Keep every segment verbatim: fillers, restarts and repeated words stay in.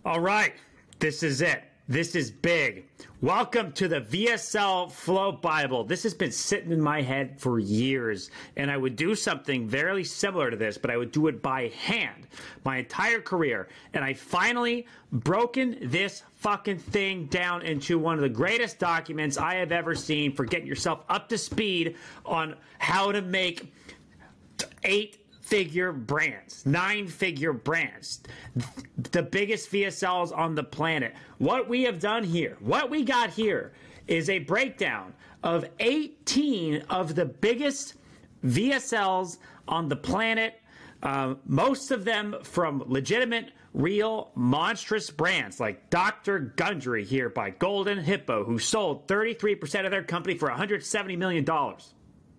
All right, this is it. This is big. Welcome to the V S L Flow Bible. This has been sitting in my head for years, and I would do something very similar to this, but I would do it by hand my entire career. And I finally broken this fucking thing down into one of the greatest documents I have ever seen for getting yourself up to speed on how to make eight figure brands, nine figure brands, the biggest V S Ls on the planet. What we have done here, what we got here is a breakdown of eighteen of the biggest V S Ls on the planet. Uh, most of them from legitimate, real, monstrous brands like Doctor Gundry here by Golden Hippo, who sold thirty-three percent of their company for one hundred seventy million dollars.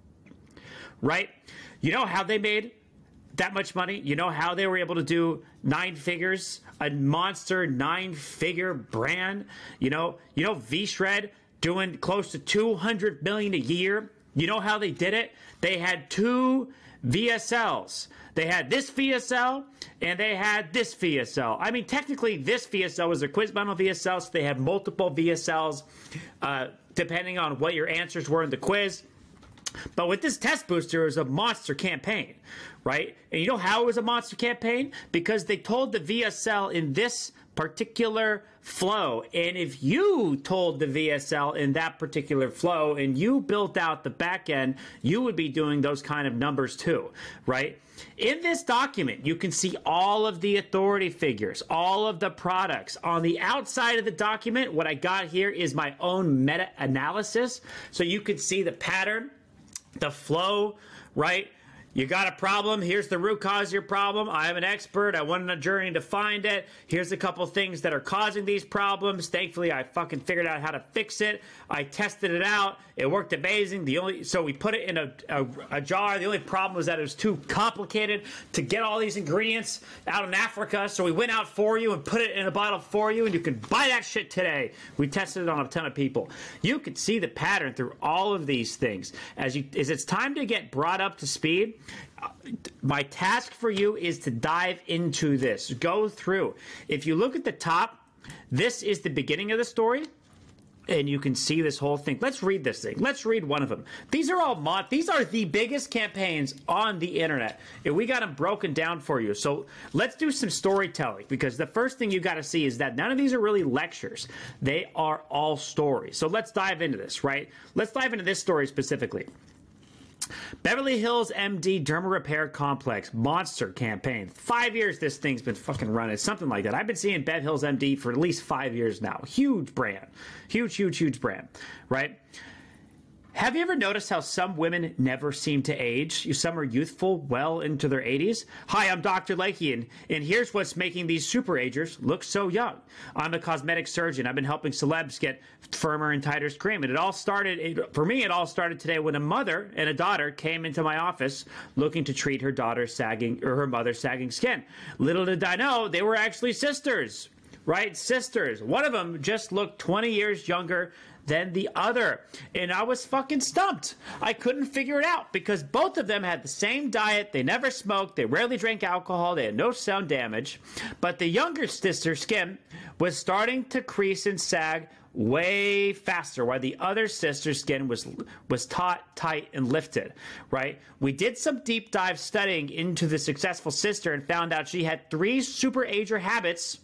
Right? You know how they made that much money? You know how they were able to do nine figures, a monster nine figure brand? You know, you know V-Shred doing close to two hundred million a year. You know how they did it? They had two V S Ls. They had this V S L and they had this V S L. I mean, technically this V S L was their quiz bundle V S L, so they had multiple V S Ls uh, depending on what your answers were in the quiz. But with this test booster, it was a monster campaign, right? And you know how it was a monster campaign? Because they told the V S L in this particular flow. And if you told the V S L in that particular flow and you built out the back end, you would be doing those kind of numbers too, right? In this document, you can see all of the authority figures, all of the products. On the outside of the document, what I got here is my own meta-analysis. So you can see the pattern, the flow, right? You got a problem. Here's the root cause of your problem. I'm an expert. I went on a journey to find it. Here's a couple things that are causing these problems. Thankfully, I fucking figured out how to fix it. I tested it out. It worked amazing. The only so we put it in a, a, a jar. The only problem was that it was too complicated to get all these ingredients out in Africa. So we went out for you and put it in a bottle for you, and you can buy that shit today. We tested it on a ton of people. You can see the pattern through all of these things. As you, as it's time to get brought up to speed, my task for you is to dive into this. Go through. If you look at the top, this is the beginning of the story, and you can see this whole thing. Let's read this thing. Let's read one of them. These are all mod. These are the biggest campaigns on the internet, and we got them broken down for you. So let's do some storytelling, because the first thing you got to see is that none of these are really lectures. They are all stories. So let's dive into this, right? Let's dive into this story specifically. Beverly Hills M D Derma Repair Complex monster campaign. Five years this thing's been fucking running. Something like that. I've been seeing Bev Hills M D for at least five years now. Huge brand. Huge, huge, huge brand. Right? Have you ever noticed how some women never seem to age? Some are youthful well into their eighties. Hi, I'm Doctor Lakey, and, and here's what's making these super agers look so young. I'm a cosmetic surgeon. I've been helping celebs get firmer and tighter cream. And it all started, it, for me, it all started today when a mother and a daughter came into my office looking to treat her daughter's sagging, or her mother's sagging skin. Little did I know, they were actually sisters. Right? Sisters. One of them just looked twenty years younger than the other. And I was fucking stumped. I couldn't figure it out because both of them had the same diet. They never smoked. They rarely drank alcohol. They had no sound damage. But the younger sister's skin was starting to crease and sag way faster, while the other sister's skin was was taut, tight, and lifted, right? We did some deep dive studying into the successful sister and found out she had three super ager habits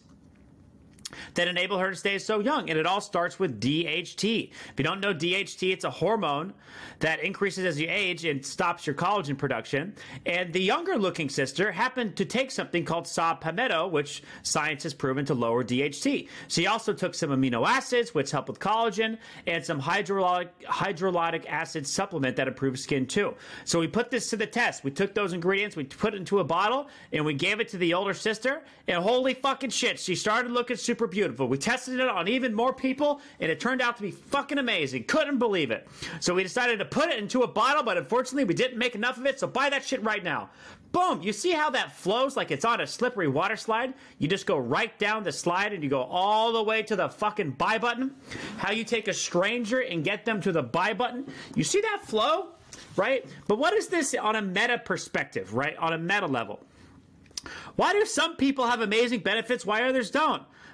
that enable her to stay so young. And it all starts with D H T. If you don't know D H T, it's a hormone that increases as you age and stops your collagen production. And the younger looking sister happened to take something called saw palmetto, which science has proven to lower D H T. She also took some amino acids, which help with collagen, and some hydrolytic, hydrolytic acid supplement that improves skin too. So we put this to the test. We took those ingredients, we put it into a bottle, and we gave it to the older sister, and holy fucking shit, she started looking super beautiful. We tested it on even more people, and it turned out to be fucking amazing. Couldn't believe it. So we decided to put it into a bottle, but unfortunately we didn't make enough of it, so buy that shit right now. Boom! You see how that flows like it's on a slippery water slide? You just go right down the slide and you go all the way to the fucking buy button. How you take a stranger and get them to the buy button. You see that flow? Right? But what is this on a meta perspective, right? On a meta level. Why do some people have amazing benefits, why others don't?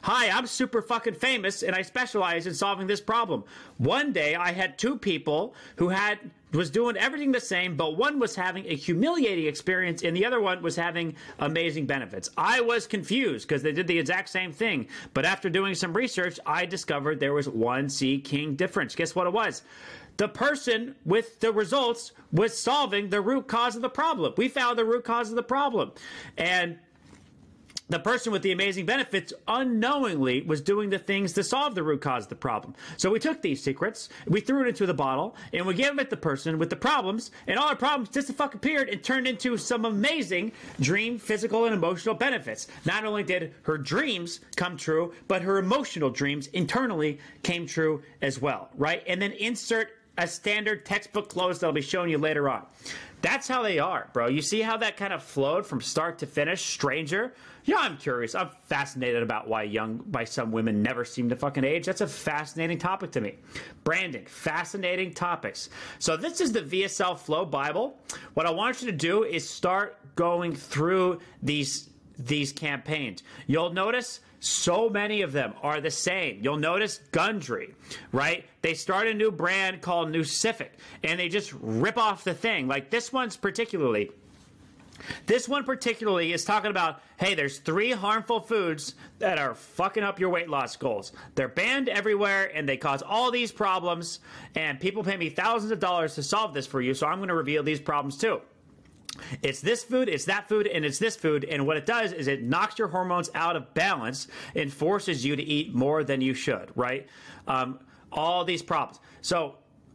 Hi, I'm super fucking famous and I specialize in solving this problem. One day I had two people who had was doing everything the same, but one was having a humiliating experience and the other one was having amazing benefits. I was confused because they did the exact same thing, but after doing some research, I discovered there was one C king difference. Guess what it was? The person with the results was solving the root cause of the problem. We found the root cause of the problem. And the person with the amazing benefits unknowingly was doing the things to solve the root cause of the problem. So we took these secrets, we threw it into the bottle, and we gave them to the person with the problems, and all our problems just fucking appeared and turned into some amazing dream, physical, and emotional benefits. Not only did her dreams come true, but her emotional dreams internally came true as well, right? And then insert a standard textbook close that I'll be showing you later on. That's how they are, bro. You see how that kind of flowed from start to finish? Stranger? Yeah, I'm curious. I'm fascinated about why young, why some women never seem to fucking age. That's a fascinating topic to me. Branding, fascinating topics. So this is the V S L Flow Bible. What I want you to do is start going through these these campaigns. You'll notice so many of them are the same. You'll notice Gundry, right? They start a new brand called Nucific, and they just rip off the thing. Like this one's particularly, this one particularly is talking about, hey, there's three harmful foods that are fucking up your weight loss goals. They're banned everywhere, and they cause all these problems, and people pay me thousands of dollars to solve this for you, so I'm going to reveal these problems too. It's this food, it's that food, and it's this food, and what it does is it knocks your hormones out of balance and forces you to eat more than you should, right? Um, all these problems. So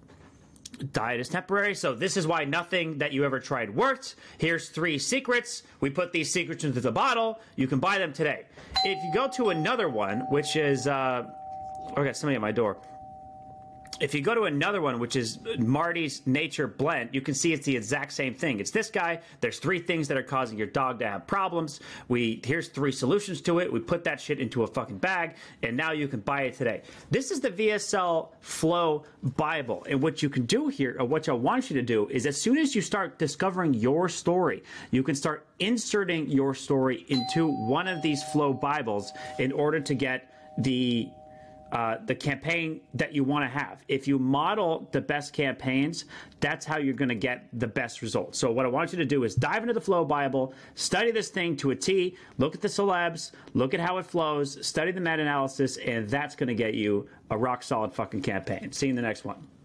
diet is temporary, so this is why nothing that you ever tried worked. Here's three secrets. We put these secrets into the bottle. You can buy them today. If you go to another one, which is, uh, I got somebody at my door. If you go to another one, which is Marty's Nature Blend, you can see it's the exact same thing. It's this guy. There's three things that are causing your dog to have problems. We Here's three solutions to it. We put that shit into a fucking bag, and now you can buy it today. This is the V S L Flow Bible, and what you can do here, or what I want you to do, is as soon as you start discovering your story, you can start inserting your story into one of these Flow Bibles in order to get the Uh, the campaign that you want to have. If you model the best campaigns, that's how you're going to get the best results. So what I want you to do is dive into the Flow Bible, study this thing to a T, look at the celebs, look at how it flows, study the meta-analysis, and that's going to get you a rock-solid fucking campaign. See you in the next one.